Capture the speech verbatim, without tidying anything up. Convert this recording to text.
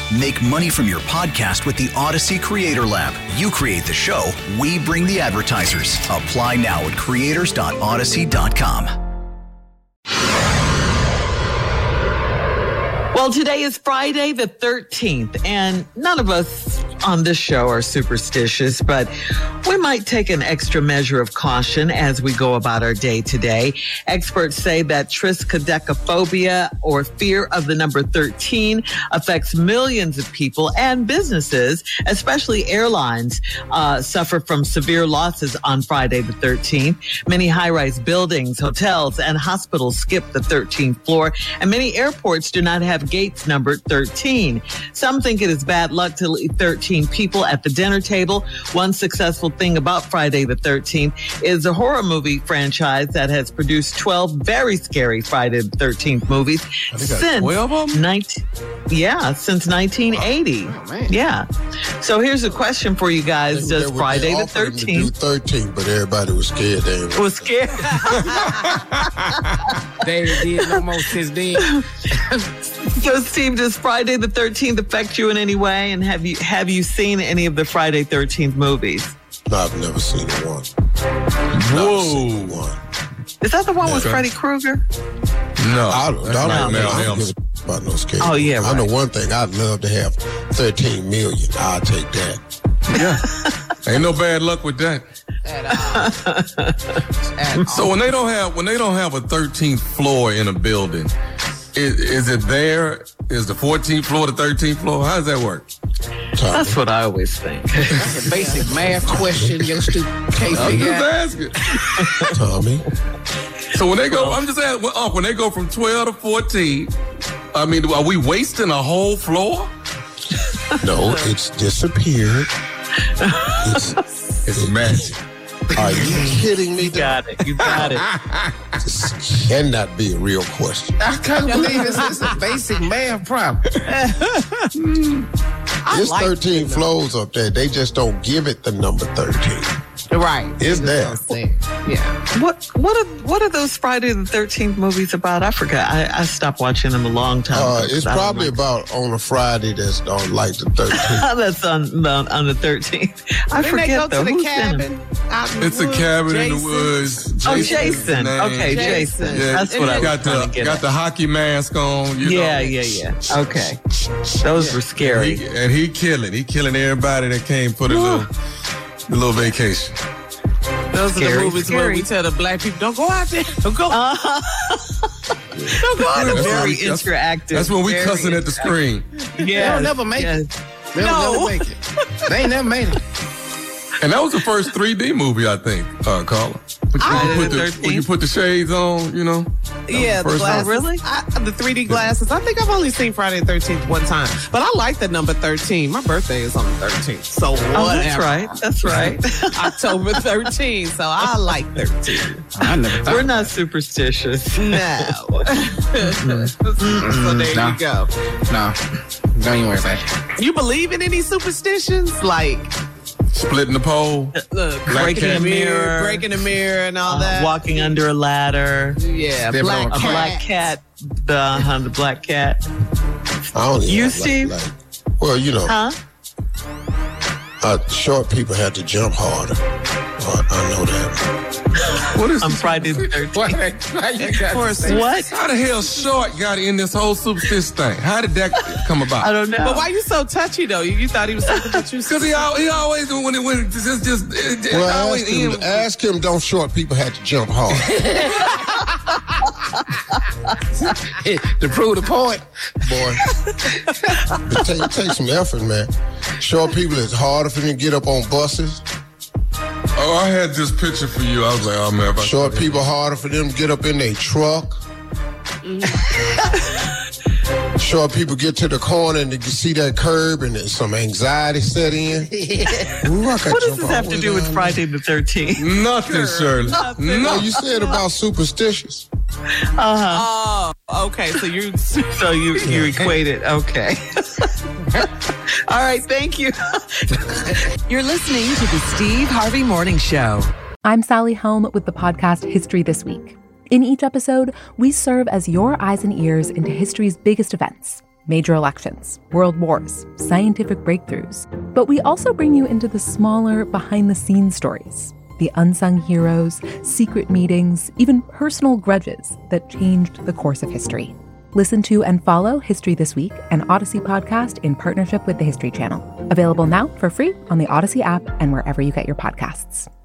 Make money from your podcast with the Odyssey Creator Lab. You create the show, we bring the advertisers. Apply now at creators dot odyssey dot com. Well, today is Friday the thirteenth, and none of us on this show are superstitious, but we might take an extra measure of caution as we go about our day today. Experts say that triskaidekaphobia, or fear of the number thirteen, affects millions of people, and businesses, especially airlines, uh, suffer from severe losses on Friday the thirteenth. Many high-rise buildings, hotels, and hospitals skip the thirteenth floor, and many airports do not have gates numbered thirteen. Some think it is bad luck to leave thirteen people at the dinner table. One successful thing about Friday the thirteenth is a horror movie franchise that has produced twelve very scary Friday the thirteenth movies since twelve of them? nineteen yeah, since nineteen eighty. Oh, man. Yeah. So here's a question for you guys. They- Does they were- Friday they the offered them to thirteenth do thirteen, but everybody was scared. They ain't- was scared? They did no more since then. So, Steve, does Friday the thirteenth affect you in any way? And have you have you seen any of the Friday thirteenth movies? No, I've never seen one. Whoa. Seen one. Is that the one with Yeah. Freddy Krueger? No. I don't, I That's don't, not know. Mel I don't Helms. give a about no scare. Oh, yeah, I know right. one thing. I'd love to have thirteen million. I'll take that. Yeah. Ain't no bad luck with that. At all. At all. So when they don't have when they don't have a thirteenth floor in a building, is, is it there? Is the fourteenth floor the thirteenth floor? How does that work? Tommy. That's what I always think. That's a basic math question. Your stupid can't I'm figure just out. asking. Tommy. So when they go, I'm just asking, well, Unc, when they go from twelve to fourteen, I mean, are we wasting a whole floor? No, it's disappeared. It's, It's magic. are you kidding me? You got it. You got it. This cannot be a real question. I can't believe this is a basic math problem. There's like thirteen floors up there. They just don't give it the number thirteen. Right. It's there. Yeah. What what are what are those Friday the thirteenth movies about? I forgot. I, I stopped watching them a long time Uh, ago. it's I don't probably like- about on a Friday that's on like the thirteenth. That's on, on on the thirteenth. I Then forget they go though. to the Who's in them? cabin. out in the It's a woods. cabin in the Jason. woods. Oh, Jason is Jason. the name. Okay, Jason. Jason. Yeah, That's what I was got trying the to get got at. the hockey mask on. You Yeah, know. yeah, yeah. Okay. Those were scary. He, and he killing. He killing everybody that came for the little the little vacation. Those are Scary, the movies where scary. we tell the black people, don't go out there. Don't go. Uh, don't go out there. That's very when we- that's- interactive. That's when we Very cussing at the screen. They Yeah. don't never make yeah. it. They No. don't never make it. They ain't never made it. And that was the first three D movie, I think, uh, Carla. When you, Friday put the the, when you 13th? put the shades on, you know. Yeah, the first glasses. one. Really? I, the three D glasses. I think I've only seen Friday the thirteenth one time. But I like the number thirteen. My birthday is on the thirteenth. So whatever. Oh, that's right. That's right. October thirteenth. So I like thirteen. I never We're not superstitious. No. So there No. you go. No, don't even worry about it. You believe in any superstitions? Like, Splitting the pole. look, Black breaking cat. the mirror, breaking the mirror and all that. Walking under a ladder. Yeah, Step black on A a cat. black cat. The, uh, the black cat. I only You, have, Steve? Like, like, well, you know, Huh? uh, short people have to jump harder. Uh, I know that. What is On Friday the thirteenth. Why, why you got to say What? How the hell Short got in this whole superstitious thing? How did that come about? I don't know. But why you so touchy though? You, you thought he was talking about you? Because he, al- he always when it when it just just it, it Well, always ask him, end- ask him, don't short people have to jump hard? to prove the point? Boy, it take, it takes some effort, man. Short people, it's harder for them to get up on buses. Oh, I had this picture for you. I was like, oh man, if I Short people, harder for them to get up in their truck. Short people get to the corner and they can see that curb and there's some anxiety set in. Ooh, I could What does jump this all have the to way do with down Friday the thirteenth? Nothing, Shirley. there. No. Well, you said about superstitious. Oh, okay. So you So you you equate it. Okay. All right. Thank you. You're listening to the Steve Harvey Morning Show. I'm Sally Helm with the podcast History This Week. In each episode, we serve as your eyes and ears into history's biggest events. major elections, world wars, scientific breakthroughs. But we also bring you into the smaller, behind-the-scenes stories, the unsung heroes, secret meetings, even personal grudges that changed the course of history. Listen to and follow History This Week, an Odyssey podcast in partnership with the History Channel. Available now for free on the Odyssey app and wherever you get your podcasts.